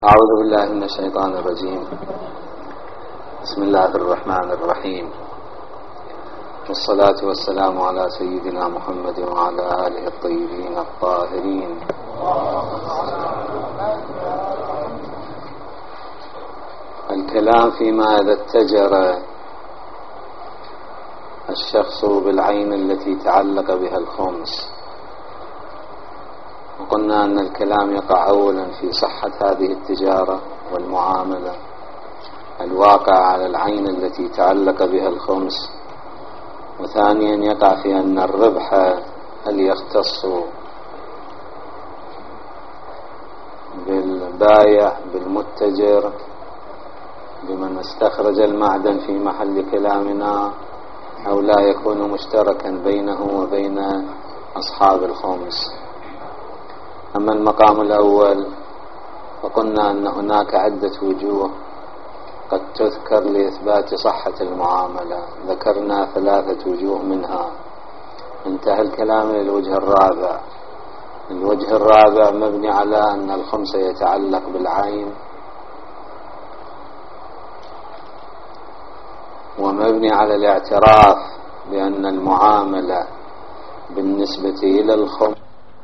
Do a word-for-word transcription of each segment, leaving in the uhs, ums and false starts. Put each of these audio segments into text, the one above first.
أعوذ بالله من الشيطان الرجيم. بسم الله الرحمن الرحيم، والصلاة والسلام على سيدنا محمد وعلى آله الطيبين الطاهرين. الكلام فيما إذا اتجر الشخص بالعين التي تعلق بها الخمس، وقلنا أن الكلام يقع أولا في صحة هذه التجارة والمعاملة الواقع على العين التي تعلق بها الخمس، وثانيا يقع في أن الربح هل يختص بالبايع بالمتجر بمن استخرج المعدن في محل كلامنا، أو لا يكون مشتركا بينه وبين أصحاب الخمس. أما المقام الأول فقلنا أن هناك عدة وجوه قد تذكر لإثبات صحة المعاملة، ذكرنا ثلاثة وجوه منها، انتهى الكلام إلى الوجه الرابع. الوجه الرابع مبني على أن الخمس يتعلق بالعين، ومبني على الاعتراف بأن المعاملة بالنسبة إلى الخمس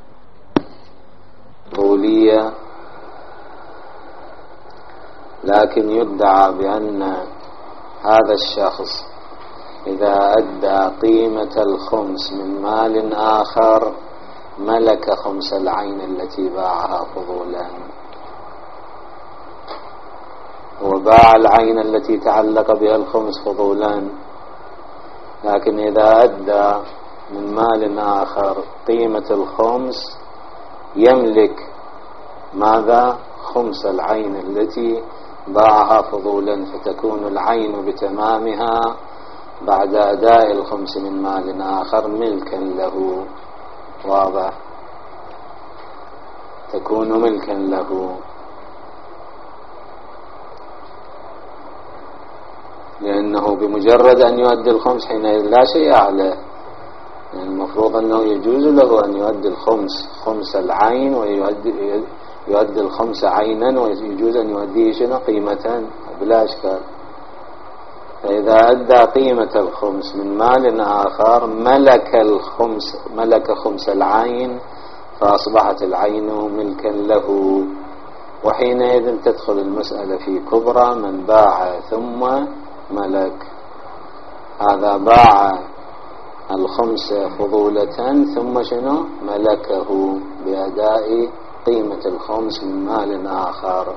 طولية، لكن يدعى بأن هذا الشخص إذا أدى قيمة الخمس من مال آخر ملك خمس العين التي باعها فضولا، وباع العين التي تعلق بها الخمس فضولا، لكن إذا أدى من مال آخر قيمة الخمس يملك ماذا؟ خمس العين التي باعها فضولا، فتكون العين بتمامها بعد أداء الخمس من مال آخر ملكا له. واضح؟ تكون ملكا له، لأنه بمجرد أن يؤدي الخمس حينئذ لا شيء عليه، يعني المفروض أنه يجوز له أن يؤدي الخمس خمس العين ويؤدي يؤدي الخمس عينا، ويجوز أن يؤديه شنو؟ قيمة بلا إشكال. فإذا أدى قيمة الخمس من مال آخر ملك الخمس ملك خمس العين، فأصبحت العين ملكا له، وحينئذ تدخل المسألة في كبرى من باع ثم ملك. هذا باع الخمس فضولة ثم شنو؟ ملكه بأداء قيمة الخمس من مال آخر،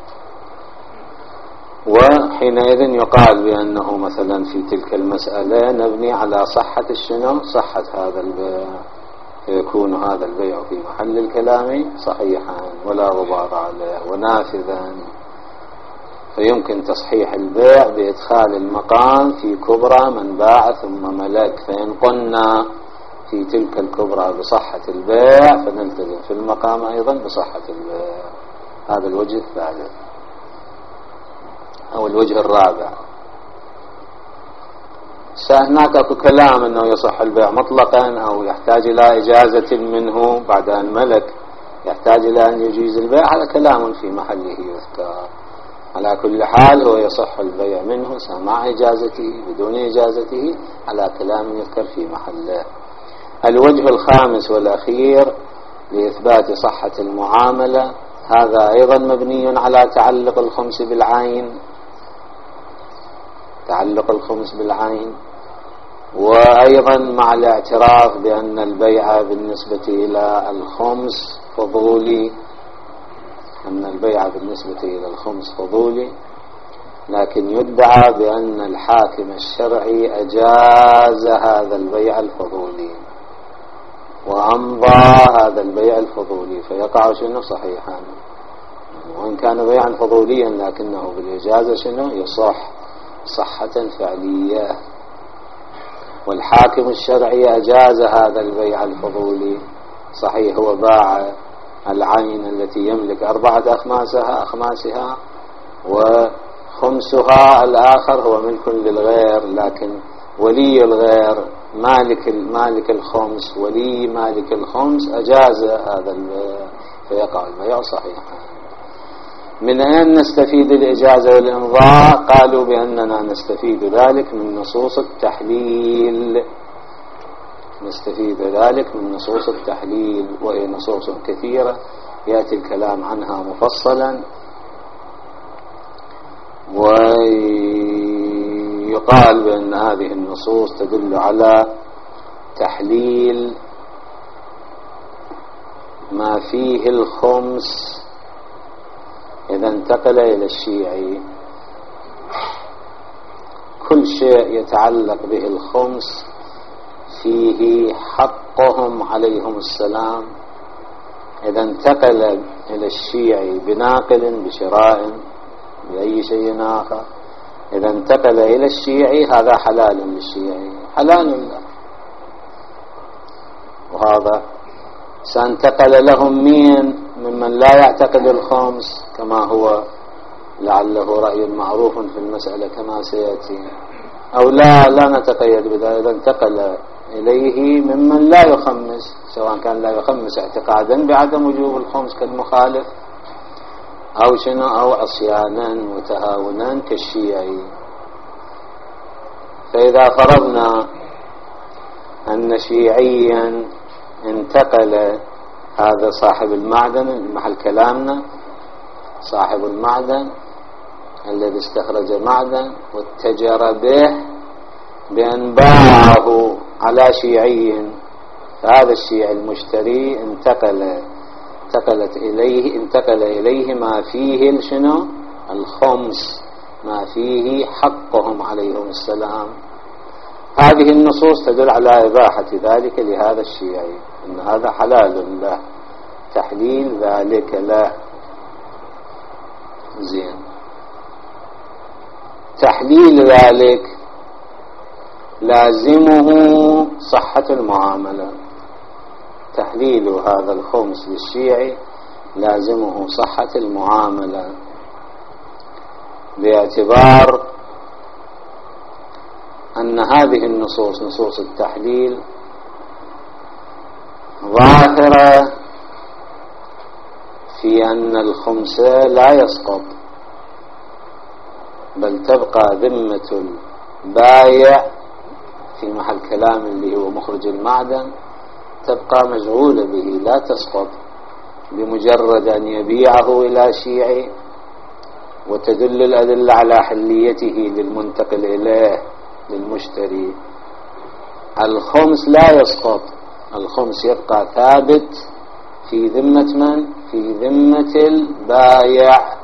وحينئذ يقال بأنه مثلا في تلك المسألة نبني على صحة الشنو؟ صحة هذا البيع، فيكون هذا البيع في محل الكلام صحيحا ولا غبار عليه ونافذا، فيمكن تصحيح البيع بإدخال المقام في كبرى من باع ثم ملك، فإن قلنا في تلك الكبرى بصحة البيع فنلتزم في المقام أيضا بصحة البيع. هذا الوجه الثالث أو الوجه الرابع. هناك كلام أنه يصح البيع مطلقا أو يحتاج إلى إجازة منه بعد أن ملك، يحتاج إلى أن يجيز البيع، هذا كلام في محله يذكر. على كل حال هو يصح البيع منه مع إجازته بدون إجازته، على كلام يذكر في محله. الوجه الخامس والأخير لإثبات صحة المعاملة، هذا أيضا مبني على تعلق الخمس بالعين، تعلق الخمس بالعين، وأيضا مع الاعتراف بأن البيع بالنسبة إلى الخمس فضولي، أن البيع بالنسبة إلى الخمس فضولي، لكن يدعى بأن الحاكم الشرعي أجاز هذا البيع الفضولي وأمضى هذا البيع الفضولي، فيقع شنو؟ صحيحا، وإن كان بيعا فضوليا لكنه بالإجازة شنو؟ يصح صحة فعلية. والحاكم الشرعي أجاز هذا البيع الفضولي، صحيح هو باع العين التي يملك أربعة أخماسها أخماسها وخمسها الآخر هو ملك للغير، لكن ولي الغير مالك مالك الخمس، ولي مالك الخمس أجاز هذا البيع، فيقع البيع صحيحا. من أين نستفيد الإجازة والإمضاء؟ قالوا بأننا نستفيد ذلك من نصوص التحليل، نستفيد ذلك من نصوص التحليل، وهي نصوص كثيرة يأتي الكلام عنها مفصلا، ويقال بأن هذه النصوص تدل على تحليل ما فيه الخمس إذا انتقل إلى الشيعي. كل شيء يتعلق به الخمس فيه حقهم عليهم السلام، إذا انتقل إلى الشيعي بناقل بشراء بأي شيء آخر، إذا انتقل إلى الشيعي هذا حلال للشيعي، حلال له. وهذا سانتقل لهم مين؟ ممن لا يعتقد الخمس، كما هو لعله رأي معروف في المسألة كما سيأتي، أو لا لا نتقيد بذلك، إذا انتقل إليه ممن لا يخمس، سواء كان لا يخمس اعتقادا بعدم وجوب الخمس كالمخالف، أو شنو أو عصيانا وتهاونا كالشيعي. فإذا فرضنا أن شيعيا انتقل، هذا صاحب المعدن محل كلامنا، صاحب المعدن الذي استخرج معدن واتجر به بأن باعه على شيعي، فهذا الشيعي المشتري انتقل انتقلت إليه انتقل إليه ما فيه شنو الخمس، ما فيه حقهم عليهم السلام. هذه النصوص تدل على إباحة ذلك لهذا الشيعي، أن هذا حلال له، تحليل ذلك له. زين، تحليل ذلك لازمه صحة المعاملة، تحليل هذا الخمس للشيعي لازمه صحة المعاملة، باعتبار أن هذه النصوص نصوص التحليل ظاهرة في أن الخمس لا يسقط، بل تبقى ذمة البايع في محل كلام اللي هو مخرج المعدن، تبقى مشغولة به لا تسقط بمجرد أن يبيعه إلى شيعي، وتدل الأدلة على حليته للمنتقل إليه للمشتري. الخمس لا يسقط، الخمس يبقى ثابت في ذمة من؟ في ذمة البايع.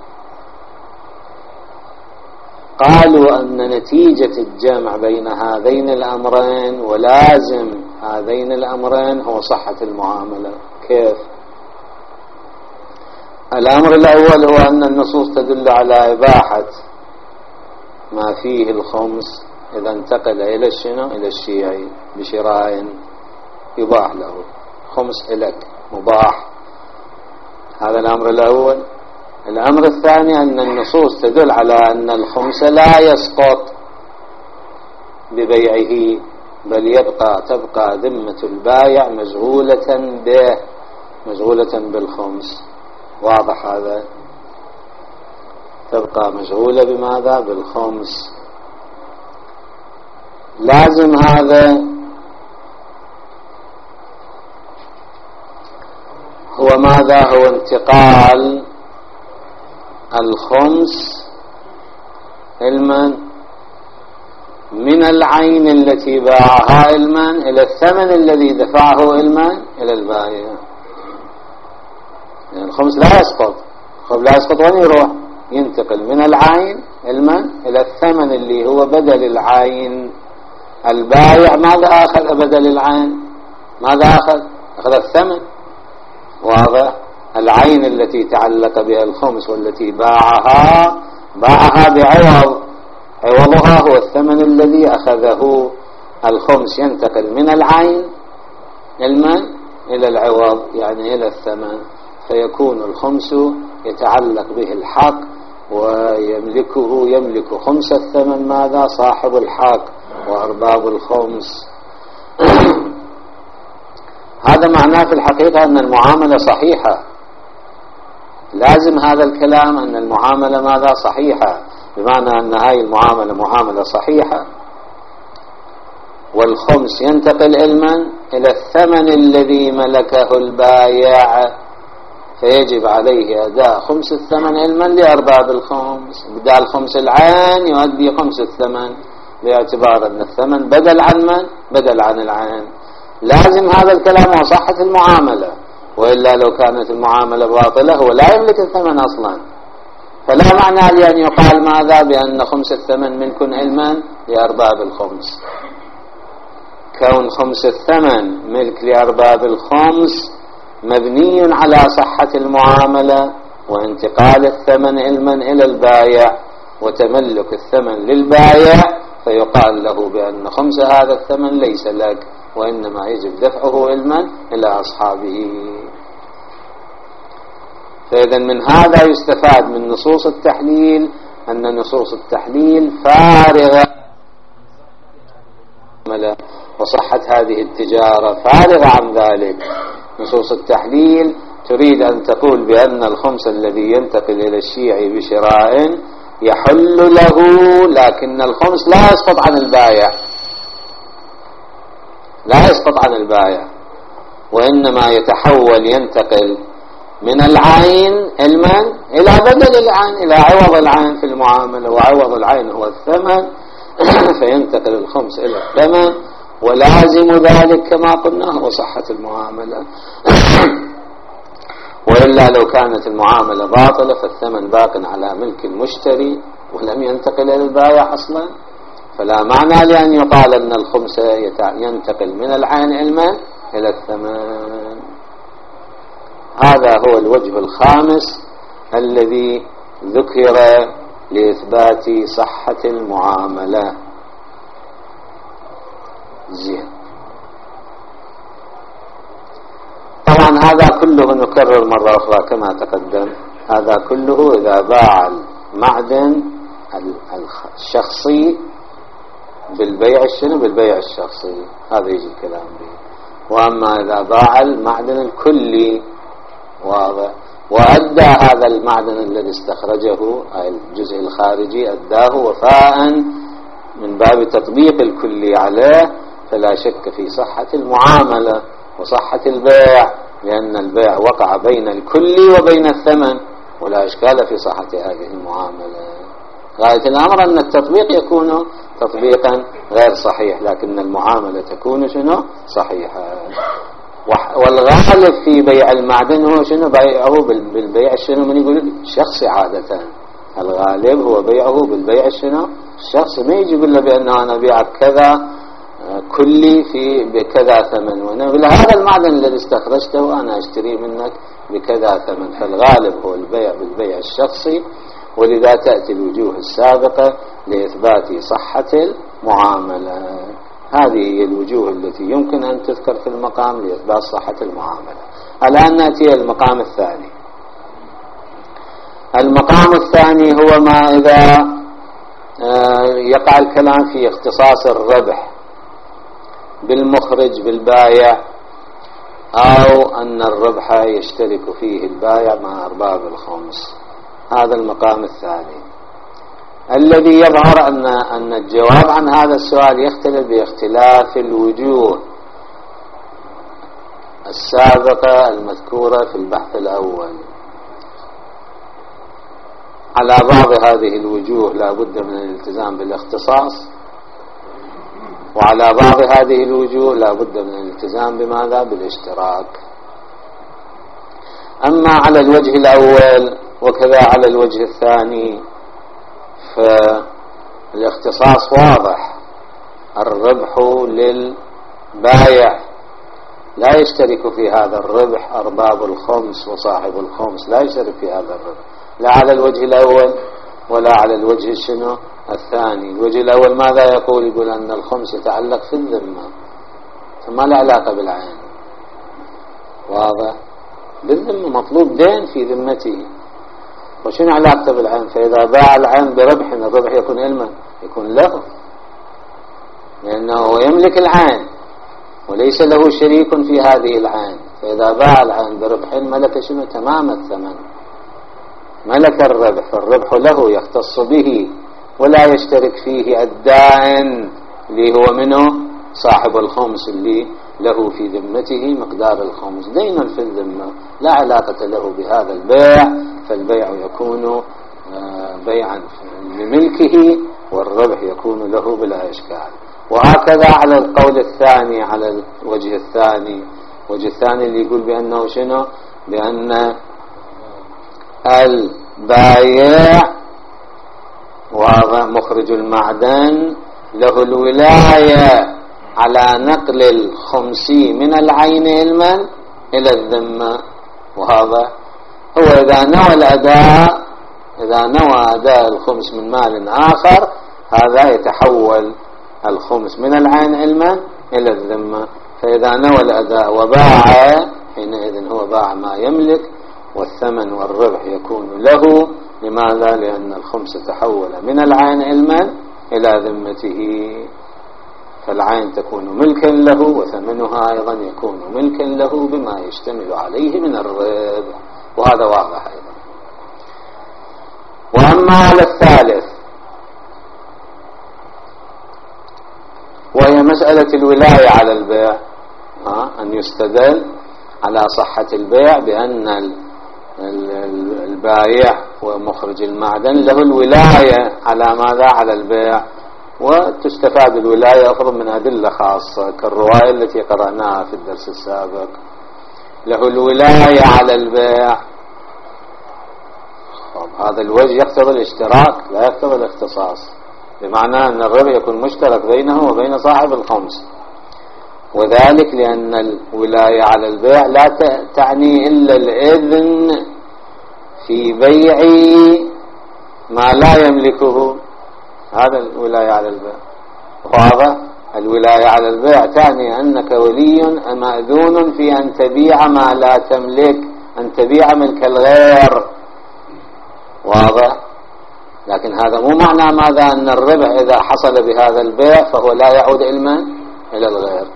قالوا أن نتيجة الجمع بين هذين الأمرين ولازم هذين الأمرين هو صحة المعاملة. كيف؟ الأمر الأول هو أن النصوص تدل على إباحة ما فيه الخمس إذا انتقل إلى الشنو؟ إلى الشيعي بشراء يباح له، خمس إلك مباح. هذا الأمر الأول. الأمر الثاني أن النصوص تدل على أن الخمس لا يسقط ببيعه، بل يبقى تبقى ذمة البايع مشغولة به، مشغولة بالخمس. واضح هذا؟ تبقى مشغولة بماذا؟ بالخمس. لازم هذا هو ماذا؟ هو انتقال الخمس علما من العين التي باعها علما إلى الثمن الذي دفعه علما إلى البائع. يعني الخمس لا يسقط، الخمس لا يسقط وين يروح؟ ينتقل من العين علما إلى الثمن اللي هو بدل العين. البائع ماذا أخذ بدل العين؟ ماذا أخذ؟ أخذ الثمن. واضح؟ العين التي تعلق بها الخمس والتي باعها باعها بعوض، عوضها هو الثمن الذي أخذه. الخمس ينتقل من العين علما إلى العوض، يعني إلى الثمن، فيكون الخمس يتعلق به الحق ويملكه، يملك خمس الثمن ماذا؟ صاحب الحق وأرباب الخمس. هذا معناه في الحقيقة أن المعاملة صحيحة، لازم هذا الكلام أن المعاملة ماذا صحيحة، بمعنى أن هاي المعاملة معاملة صحيحة، والخمس ينتقل علما إلى الثمن الذي ملكه البايع، فيجب عليه أداء خمس الثمن علما لأرباب الخمس، بدال خمس العين يؤدي خمس الثمن، باعتبار أن الثمن بدل عن من؟ بدل عن العين. لازم هذا الكلام وصحة المعاملة، وإلا لو كانت المعاملة باطلة هو لا يملك الثمن أصلا، فلا معنى لأن يقال ماذا؟ بأن خمس الثمن منكن علما لأرباب الخمس. كون خمس الثمن ملك لأرباب الخمس مبني على صحة المعاملة وانتقال الثمن علما إلى البايع وتملك الثمن للبايع، فيقال له بأن خمس هذا الثمن ليس لك، وإنما يجب دفعه علما إلى أصحابه. فإذا من هذا يستفاد من نصوص التحليل أن نصوص التحليل فارغة، وصحة هذه التجارة فارغة عن ذلك. نصوص التحليل تريد أن تقول بأن الخمس الذي ينتقل إلى الشيعي بشراء يحل له، لكن الخمس لا يسقط عن البايع، لا يسقط عن البايع، وإنما يتحول ينتقل من العين علما إلى بدل العين، إلى عوض العين في المعاملة، وعوض العين هو الثمن فينتقل الخمس إلى الثمن، ولازم ذلك كما قلنا هو صحة المعاملة. وإلا لو كانت المعاملة باطلة فالثمن باق على ملك المشتري ولم ينتقل إلى البائع أصلا، فلا معنى لأن يقال أن الخمس ينتقل من العين علما إلى الثمن. هذا هو الوجه الخامس الذي ذكر لإثبات صحة المعاملة. زين. طبعا هذا كله نكرر مرة أخرى كما تقدم، هذا كله إذا باع المعدن الشخصي بالبيع الشنو؟ بالبيع الشخصي، هذا يجي الكلام به. وأما إذا باع المعدن الكلي واضح وأدى هذا المعدن الذي استخرجه أي الجزء الخارجي أداه وفاء من باب تطبيق الكلي عليه، فلا شك في صحة المعاملة وصحة البيع، لأن البيع وقع بين الكلي وبين الثمن، ولا إشكال في صحة هذه المعاملة. غاية الأمر أن التطبيق يكون تطبيقا غير صحيح، لكن المعاملة تكون شنو؟ صحيحة. والغالب في بيع المعدن هو شنو؟ بيعه بالبيع الشنو؟ من يقول شخصي عادة الغالب هو بيعه بالبيع الشنو؟ الشخص ما يجي يقول له بأنه أنا بيعك كذا كلي في بكذا ثمن، وأنا أقول هذا المعدن الذي استخرجته أنا أشتري منك بكذا ثمن. فالغالب هو البيع بالبيع الشخصي، ولذا تأتي الوجوه السابقة لإثبات صحة المعاملة. هذه هي الوجوه التي يمكن أن تذكر في المقام لإثبات صحة المعاملة. الآن نأتي المقام الثاني. المقام الثاني هو ما إذا يقع الكلام في اختصاص الربح بالمخرج بالبايع، أو أن الربح يشترك فيه البايع مع أرباب الخمس. هذا المقام الثاني الذي يظهر أن أن الجواب عن هذا السؤال يختلف باختلاف الوجوه السابقة المذكورة في البحث الأول. على بعض هذه الوجوه لا بد من الالتزام بالاختصاص، وعلى بعض هذه الوجوه لا بد من الالتزام بماذا؟ بالاشتراك. أما على الوجه الأول وكذا على الوجه الثاني فالاختصاص واضح، الربح للبايع لا يشترك في هذا الربح أرباب الخمس وصاحب الخمس، لا يشترك في هذا الربح لا على الوجه الأول ولا على الوجه الشنو الثاني. الوجه الأول ماذا يقول؟ يقول أن الخمس يتعلق في الذمة فما له علاقة بالعين، واضح؟ بالذمة مطلوب دين في ذمته، وشنو علاقته بالعين؟ فإذا باع العين بربح الربح يكون علما، يكون له، لأنه يملك العين وليس له شريك في هذه العين. فإذا باع العين بربح ملك شنو؟ تمام الثمن. ملك الربح، فالربح له يختص به ولا يشترك فيه الدائن اللي هو منه صاحب الخمس اللي له في ذمته مقدار الخمس دين في الذمة، لا علاقة له بهذا البيع، فالبيع يكون بيعا لملكه والربح يكون له بلا إشكال. وهكذا على القول الثاني، على الوجه الثاني، الوجه الثاني اللي يقول بأنه شنو؟ بأن البايع ومخرج المعدن له الولاية على نقل الخمس من العين علما إلى الذمة، وهذا هو إذا نوى الأداء، إذا نوى أداء الخمس من مال آخر هذا يتحول الخمس من العين علما إلى الذمة. فإذا نوى الأداء وباع حينئذ هو باع ما يملك والثمن والربح يكون له. لماذا؟ لأن الخمس تحول من العين علما إلى ذمته، فالعين تكون ملكا له وثمنها أيضا يكون ملكا له بما يشتمل عليه من الربح، وهذا واضح أيضا. وأما على الثالث وهي مسألة الولاية على البيع، أن يستدل على صحة البيع بأن البايع ومخرج المعدن له الولاية على ماذا؟ على البيع. وتستفاد الولاية أفضل من أدلة خاصة كالرواية التي قرأناها في الدرس السابق. له الولاية على البيع، هذا الوجه يقتضي الاشتراك لا يقتضي الاختصاص، بمعنى أن الربح يكون مشترك بينه وبين صاحب الخمس، وذلك لأن الولاية على البيع لا تعني إلا الإذن في بيع ما لا يملكه، هذا الولاية على البيع. وهذا الولاية على البيع تعني أنك ولي مأذون في أن تبيع ما لا تملك، أن تبيع ملك الغير، واضح؟ لكن هذا مو معنى ماذا؟ أن الربح إذا حصل بهذا البيع فهو لا يعود علما إلى الغير،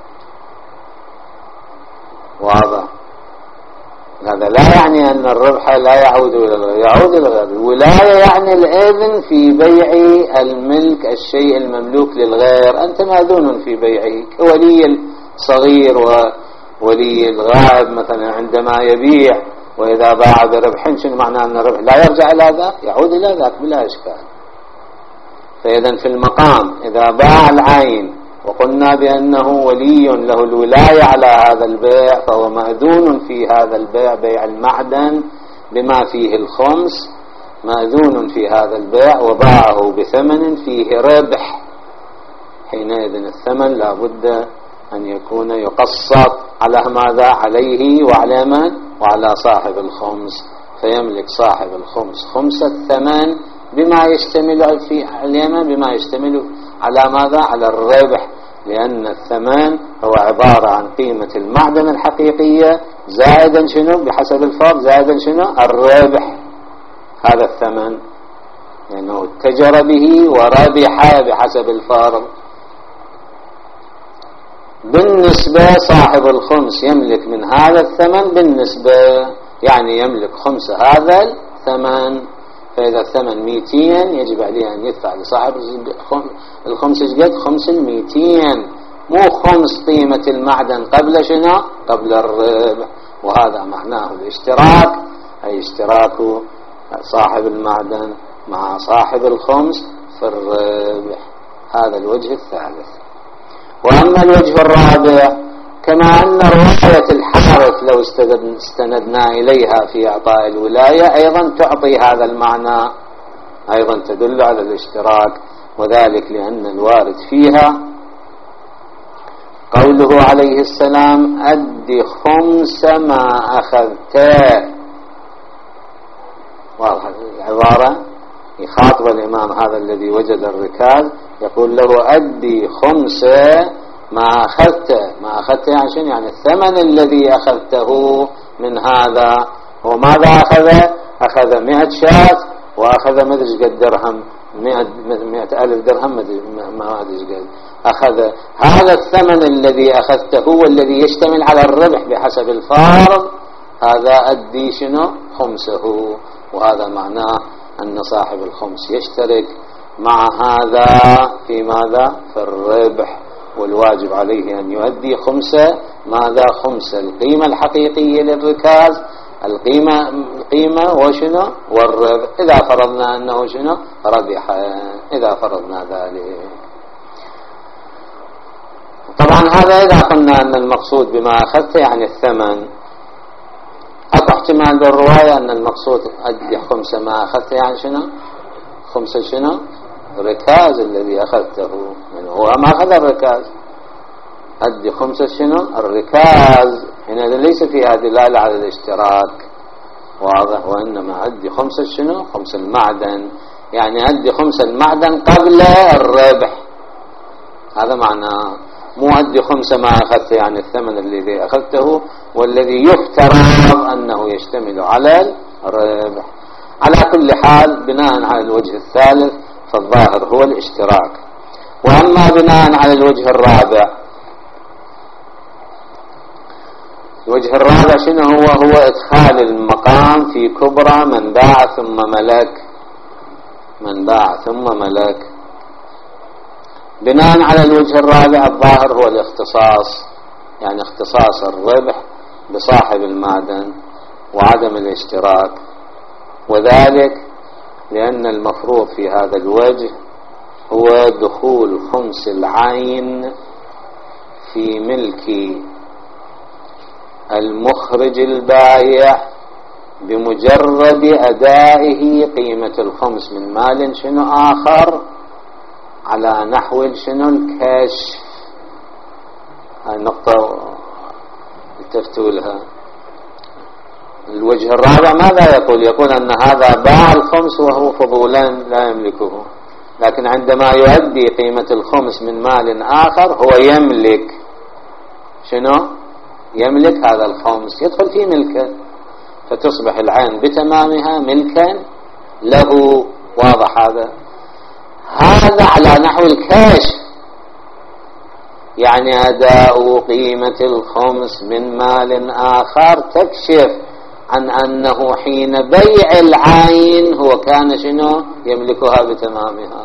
واضح؟ هذا لا يعني أن الربح لا يعود إلى الغير، يعود إلى الغير. الولاية يعني الإذن في بيع الملك، الشيء المملوك للغير، أنت مأذون في بيعه كولي الصغير وولي الغائب مثلا عندما يبيع، وإذا باع بربح شنو معنى؟ أن الربح لا يرجع إلى ذاك، يعود إلى ذاك بلا إشكال. فإذا في المقام إذا باع العين وقلنا بأنه ولي له الولاية على هذا البيع فهو مأذون في هذا البيع، بيع المعدن بما فيه الخمس، مأذون في هذا البيع وباعه بثمن فيه ربح، حينئذ الثمن لا بد أن يكون يقسط على ماذا؟ عليه وعلى من؟ وعلى صاحب الخمس، فيملك صاحب الخمس خمس الثمن بما يشتمل في اليمن، بما يشتمل على ماذا؟ على الربح، لأن الثمن هو عبارة عن قيمة المعدن الحقيقية زائدا شنو؟ بحسب الفرض زائدا شنو؟ الربح، هذا الثمن لأنه يعني اتجر به وربح بحسب الفرض. بالنسبة صاحب الخمس يملك من هذا الثمن بالنسبة، يعني يملك خمس هذا الثمن، فإذا الثمن ميتين يجب عليه أن يدفع لصاحب الخمس قد خمس الميتين، مو خمس قيمة المعدن قبل شنو؟ قبل الربح. وهذا معناه الاشتراك، أي اشتراك صاحب المعدن مع صاحب الخمس في الربح. هذا الوجه الثالث. وأما الوجه الرابع، كما أن رواية الحارث لو استندنا إليها في إعطاء الولاية أيضا تعطي هذا المعنى، أيضا تدل على الاشتراك، وذلك لأن الوارد فيها قوله عليه السلام أد خمس ما أخذته، واضح العبارة، يخاطب الإمام هذا الذي وجد الركاز يقول له أدي خمس ما أخذته، ما أخذته يعني شنو؟ يعني الثمن الذي أخذته من هذا. وماذا أخذ؟ أخذ مئة شاة وأخذ مدرج قد درهم، مئة, مئة ألف درهم ما أدرج قد أخذ. هذا الثمن الذي أخذته والذي يشتمل على الربح بحسب الفارض، هذا أدي شنو؟ خمسه. وهذا معناه أن صاحب الخمس يشترك مع هذا في ماذا؟ في الربح، والواجب عليه أن يؤدي خمسة ماذا؟ خمسة القيمة الحقيقية للركاز، القيمة القيمة وشنو؟ والربح، إذا فرضنا أنه شنو؟ ربح، إذا فرضنا ذلك. طبعا هذا إذا قلنا أن المقصود بما أخذته يعني الثمن. أكو احتمال بالرواية أن المقصود أدي خمسة ما أخذته يعني شنو؟ خمسة شنو؟ ركاز الذي أخذته، يعني هو ما أخذ الركاز، أدي خمسة شنو؟ الركاز. هنا ليس فيها دلالة على الاشتراك، واضح، وإنما أدي خمسة شنو؟ خمس المعدن، يعني أدي خمس المعدن قبل الربح، هذا معناه. مو أدي خمسة ما أخذته يعني الثمن الذي أخذته والذي يفترض أنه يشتمل على الربح. على كل حال بناء على الوجه الثالث فالظاهر هو الاشتراك. وأما بناء على الوجه الرابع، الوجه الرابع شنو هو؟ هو إدخال المقام في كبرى من باع ثم ملك، من باع ثم ملك. بناء على الوجه الرابع الظاهر هو الاختصاص، يعني اختصاص الربح بصاحب المعدن وعدم الاشتراك، وذلك لأن المفروض في هذا الوجه هو دخول خمس العين في ملك المخرج البائع بمجرد أدائه قيمة الخمس من مال شنو آخر على نحو شنو الكشف. هاي النقطة التفتوا لها. الوجه الرابع ماذا يقول؟ يقول أن هذا باع الخمس وهو فضولا لا يملكه، لكن عندما يؤدي قيمة الخمس من مال آخر هو يملك شنو؟ يملك هذا الخمس، يدخل في ملكه، فتصبح العين بتمامها ملكا له. واضح هذا؟ هذا على نحو الكشف، يعني أداء قيمة الخمس من مال آخر تكشف عن أنه حين بيع العين هو كان شنو؟ يملكها بتمامها.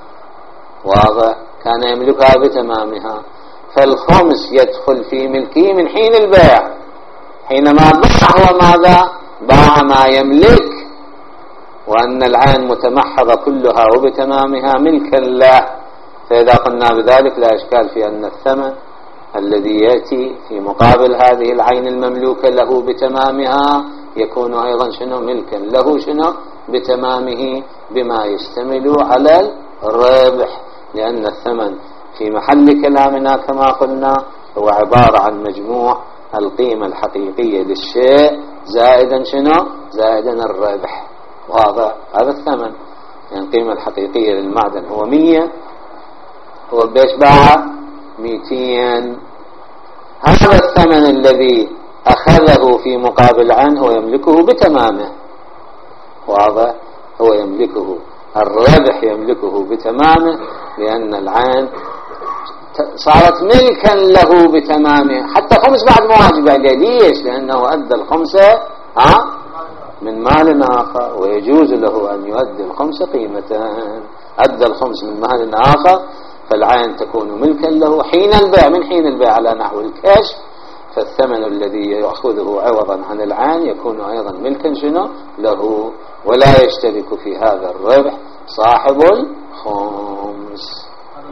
واضح؟ كان يملكها بتمامها، فالخمس يدخل في ملكه من حين البيع. حينما باع هو ماذا؟ باع ما يملك، وأن العين متمحضة كلها وبتمامها ملكا له. فإذا قلنا بذلك لا إشكال في أن الثمن الذي يأتي في مقابل هذه العين المملوكة له بتمامها يكون أيضا شنو؟ ملكا له شنو؟ بتمامه، بما يشتمل على الربح، لأن الثمن في محل كلامنا كما قلنا هو عبارة عن مجموع القيمة الحقيقية للشيء زائدا شنو؟ زائدا الربح. واضح؟ هذا الثمن، يعني القيمة الحقيقية للمعدن هو مية، هو بيش باع ميتين. هذا الثمن الذي أخذه في مقابل عنه هو يملكه بتمامه. واضح؟ هو يملكه، الربح يملكه بتمامه، لأن العين صارت ملكا له بتمامه. حتى خمس بعد مواجبة، ليش؟ لأنه أدى الخمسة ها من مال آخر، ويجوز له أن يؤدي الخمس قيمتان. أدى الخمس من مال آخر فالعين تكون ملكا له حين البيع، من حين البيع على نحو الكشف، فالثمن الذي يأخذه عوضا عن العين يكون أيضا ملكا شنو له، ولا يشترك في هذا الربح صاحب الخمس.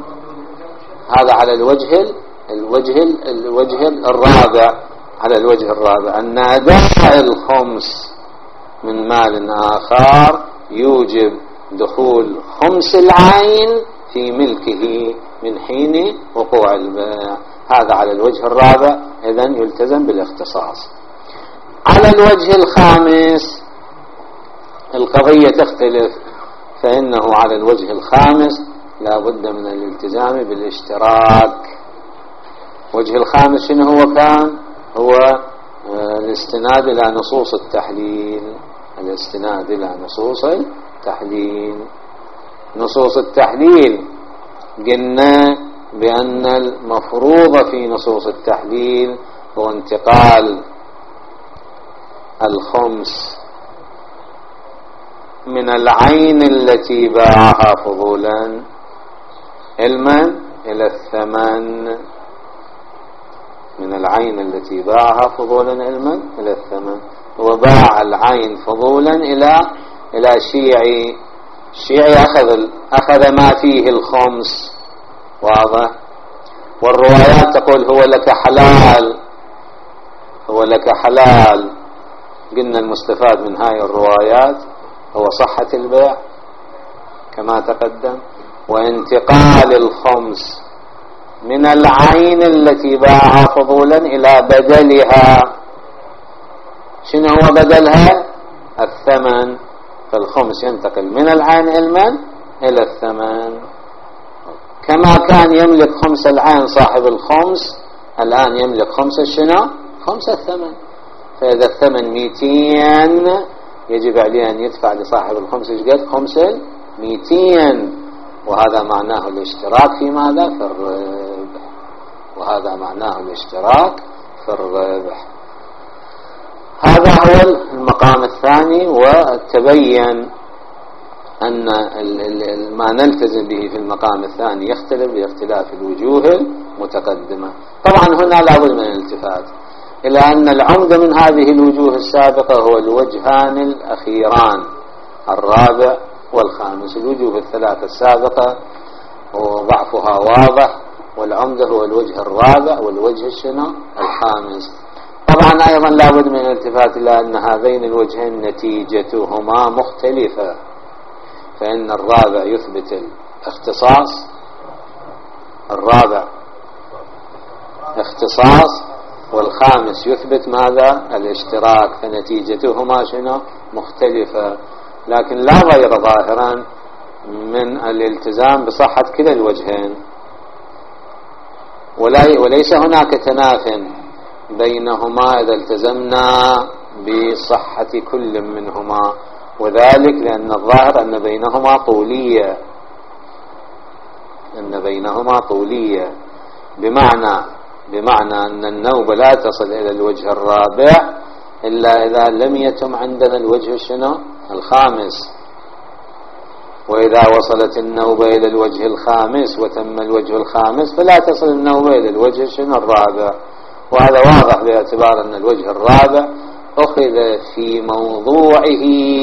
هذا على الوجه الوجه الوجه الرابع. على الوجه الرابع أن أداء الخمس من مال آخر يوجب دخول خمس العين في ملكه من حين وقوع البيع. هذا على الوجه الرابع، إذن يلتزم بالاختصاص. على الوجه الخامس القضية تختلف، فإنه على الوجه الخامس لا بد من الالتزام بالاشتراك. وجه الخامس شنو هو؟ كان هو الاستناد إلى نصوص التحليل، الاستناد إلى نصوص التحليل. نصوص التحليل قلنا بأن المفروض في نصوص التحليل هو انتقال الخمس من العين التي باعها فضولا علما إلى الثمن، من العين التي باعها فضولا علما إلى الثمن. وباع العين فضولا إلى إلى شيعي، الشيعي أخذ أخذ ما فيه الخمس، واضح. والروايات تقول هو لك حلال، هو لك حلال. قلنا المستفاد من هاي الروايات هو صحة البيع كما تقدم، وانتقال الخمس من العين التي باعها فضولا إلى بدلها. شنو هو بدلها؟ الثمن. فالخمس ينتقل من العين علما إلى الثمن، كما كان يملك خمس العين صاحب الخمس، الآن يملك خمس الشنو؟ خمس الثمن. فإذا الثمن ميتين يجب عليه أن يدفع لصاحب الخمس ايش قد؟ خمس ميتين. وهذا معناه الاشتراك في ماذا؟ في الربح. وهذا معناه الاشتراك في الربح. هذا هو المقام الثاني. وتبين أن ما نلتزم به في المقام الثاني يختلف باختلاف الوجوه المتقدمة. طبعا هنا لابد من الالتفات إلى أن العمدة من هذه الوجوه السابقة هو الوجهان الأخيران الرابع والخامس. الوجوه الثلاثة السابقة وضعفها واضح، والعمدة هو الوجه الرابع والوجه الشنو؟ الخامس. طبعا أيضا لابد من الالتفات إلى أن هذين الوجهين نتيجتهما مختلفة، فإن الرابع يثبت الاختصاص، الرابع اختصاص، والخامس يثبت ماذا؟ الاشتراك. فنتيجتهما شنو؟ مختلفة، لكن لا غير ظاهرا من الالتزام بصحة كلا الوجهين، وليس هناك تناف بينهما إذا التزمنا بصحة كل منهما، وذلك لأن الظاهر أن بينهما طولية، أن بينهما طولية بمعنى بمعنى أن النوبة لا تصل إلى الوجه الرابع إلا إذا لم يتم عندنا الوجه الشنو؟ الخامس. وإذا وصلت النوبة إلى الوجه الخامس وتم الوجه الخامس فلا تصل النوبة إلى الوجه الشنو؟ الرابع. وهذا واضح باعتبار أن الوجه الرابع أخذ في موضوعه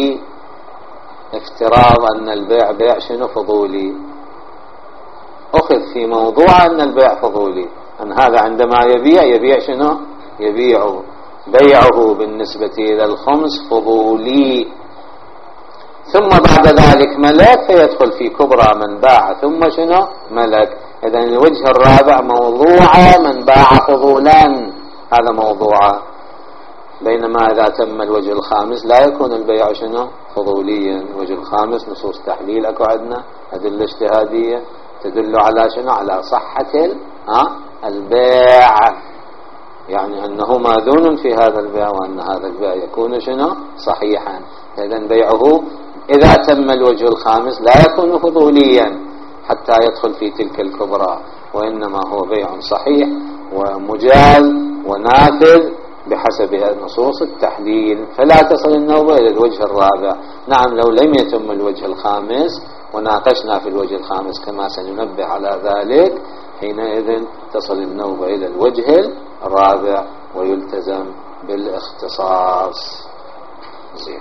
افتراض أن البيع بيع شنو؟ فضولي. أخذ في موضوع أن البيع فضولي، أن هذا عندما يبيع يبيع شنو؟ يبيع بيعه بالنسبة إلى الخمس فضولي، ثم بعد ذلك ملك فيدخل في كبرى من باع ثم شنو؟ ملك. إذن الوجه الرابع موضوع من باع فضولا، هذا موضوع. بينما إذا تم الوجه الخامس لا يكون البيع شنو؟ فضوليا. الوجه الخامس نصوص تحليل أكو عندنا أدلة اجتهادية تدل على شنو؟ على صحة البيع، يعني أنه ماذون في هذا البيع وأن هذا البيع يكون شنو؟ صحيحا. إذن بيعه إذا تم الوجه الخامس لا يكون فضوليا حتى يدخل في تلك الكبرى، وإنما هو بيع صحيح ومجاز ونافذ بحسب نصوص التحليل، فلا تصل النوبة إلى الوجه الرابع. نعم لو لم يتم الوجه الخامس وناقشنا في الوجه الخامس كما سننبه على ذلك، حينئذ تصل النوبة إلى الوجه الرابع ويلتزم بالاختصاص. زين.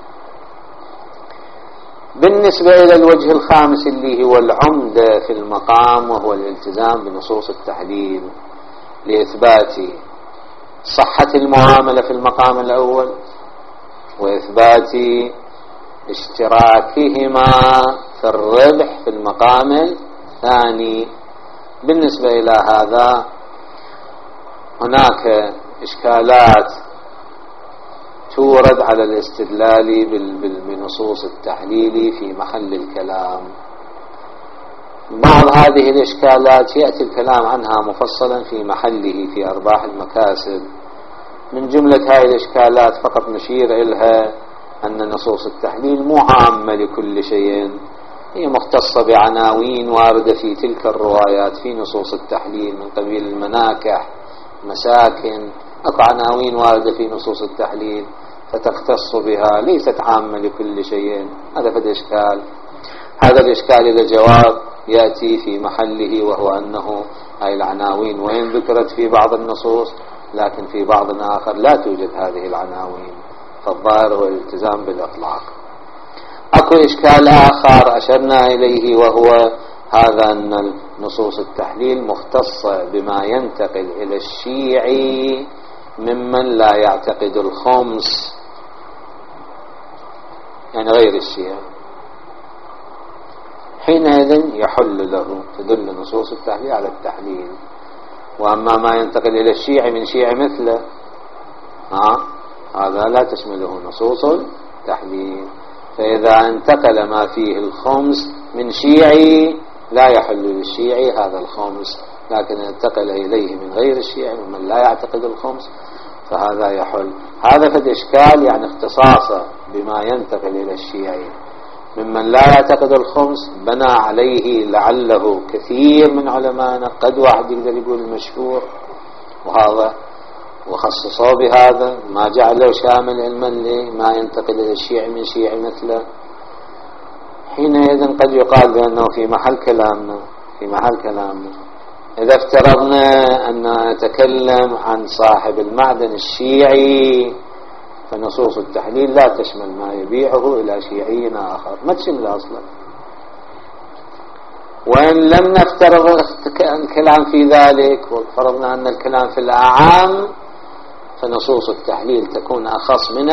بالنسبة إلى الوجه الخامس اللي هو العمدة في المقام، وهو الالتزام بنصوص التحليل لإثبات صحة المعاملة في المقام الأول وإثبات اشتراكهما في الربح في المقام الثاني. بالنسبة إلى هذا هناك إشكالات تورد على الاستدلال بنصوص التحليل في محل الكلام. بعض هذه الإشكالات يأتي الكلام عنها مفصلا في محله في أرباح المكاسب. من جملة هذه الإشكالات فقط نشير إلها أن نصوص التحليل مو عامة لكل شيء، هي مختصة بعناوين واردة في تلك الروايات في نصوص التحليل من قبيل المناكح، مساكن، أكو عناوين واردة في نصوص التحليل. فتختص بها، ليست عامة لكل شيء. هذا فد إشكال. هذا الإشكال إلى جواب يأتي في محله، وهو أنه هاي العناوين وين ذكرت في بعض النصوص، لكن في بعض آخر لا توجد هذه العناوين، فالظاهر هو الالتزام بالإطلاق. أكو إشكال آخر أشرنا إليه، وهو هذا أن نصوص التحليل مختصة بما ينتقل إلى الشيعي ممن لا يعتقد الخمس، يعني غير الشيعي، حينئذ يحل له، تدل نصوص التحليل على التحليل. وأما ما ينتقل إلى الشيعي من شيعي مثله، ها هذا لا تشمله نصوص التحليل. فإذا انتقل ما فيه الخمس من شيعي لا يحل للشيعي هذا الخمس، لكن انتقل إليه من غير الشيعي ممن لا يعتقد الخمس فهذا يحل. هذا فد إشكال، يعني اختصاصه بما ينتقل إلى الشيعي ممن لا يعتقد الخمس بنى عليه لعله كثير من علمائنا، قد واحد يقدر يقول المشهور، وهذا وخصصوا بهذا ما جعله شامل علما لما ينتقل إلى الشيعي من شيعي مثله. حينئذ قد يقال بأنه في محل كلامنا في محل كلامنا إذا افترضنا أن نتكلم عن صاحب المعدن الشيعي، فنصوص التحليل لا تشمل ما يبيعه إلى شيعي آخر، ما تشمل أصلا. وإن لم نفترض الكلام في ذلك وفرضنا أن الكلام في الأعام، فنصوص التحليل تكون أخص من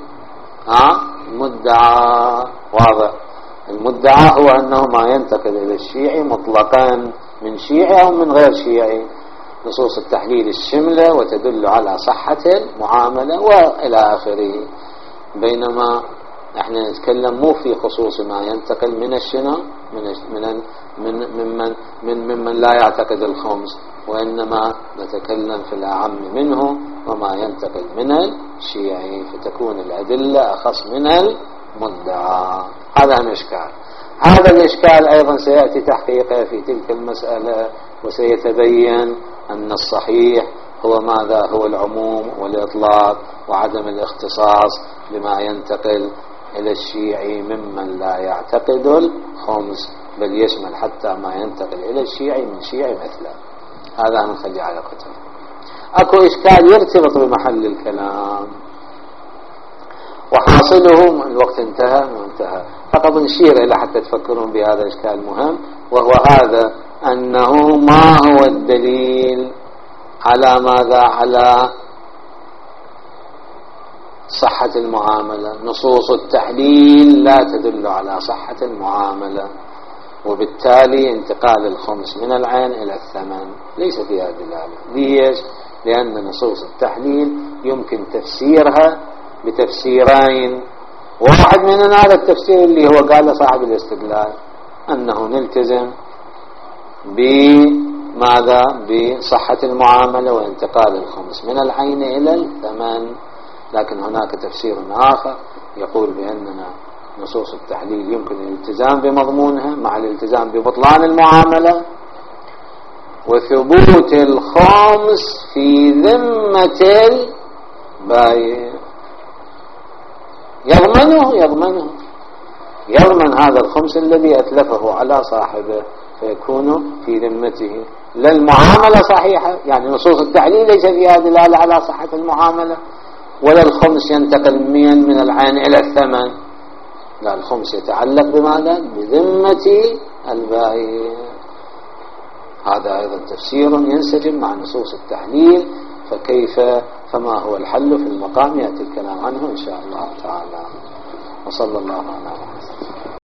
المدعى. واضح؟ المدعى هو أنه ما ينتقل إلى الشيعي مطلقا من شيعي أو من غير شيعي. نصوص التحليل الشملة وتدل على صحة المعاملة وإلى آخره، بينما احنا نتكلم مو في خصوص ما ينتقل من الشنو من من من ممن من ممن لا يعتقد الخمس، وإنما نتكلم في الأعم منه وما ينتقل من الشيعي، فتكون الأدلة أخص من المدعى. هذا الإشكال. هذا الإشكال أيضا سيأتي تحقيقه في تلك المسألة، وسيتبين أن الصحيح هو ماذا؟ هو العموم والإطلاق وعدم الاختصاص بما ينتقل إلى الشيعي ممن لا يعتقد الخمس، بل يشمل حتى ما ينتقل إلى الشيعي من شيعي مثله. هذا نخلي على قتل. أكو إشكال يرتبط بمحل الكلام، وحاصله الوقت انتهى وانتهى، فقط نشير إلى حتى تفكرون بهذا الإشكال مهم، وهو هذا أنه ما هو الدليل على ماذا؟ على صحة المعاملة. نصوص التحليل لا تدل على صحة المعاملة، وبالتالي انتقال الخمس من العين إلى الثمن ليس فيها دلالة. ليش؟ لأن نصوص التحليل يمكن تفسيرها بتفسيرين، واحد من هذا التفسير اللي هو قال صاحب الاستدلال أنه نلتزم بماذا؟ بصحة المعاملة وانتقال الخمس من العين إلى الثمن. لكن هناك تفسير آخر يقول بأننا نصوص التحليل يمكن الالتزام بمضمونها مع الالتزام ببطلان المعاملة، وثبوت الخمس في ذمة البائع. يضمنه يضمنه يضمن هذا الخمس الذي أتلفه على صاحبه، فيكون في ذمته. لا المعاملة صحيحة، يعني نصوص التحليل ليس فيها دلالة على صحة المعاملة، ولا الخمس ينتقل من من العين إلى الثمن، لا الخمس يتعلق بماذا؟ بذمة البائع. هذا أيضا تفسير ينسجم مع نصوص التحليل. فكيف فما هو الحل في المقام يأتي الكلام عنه إن شاء الله تعالى. وصلى الله على محمد.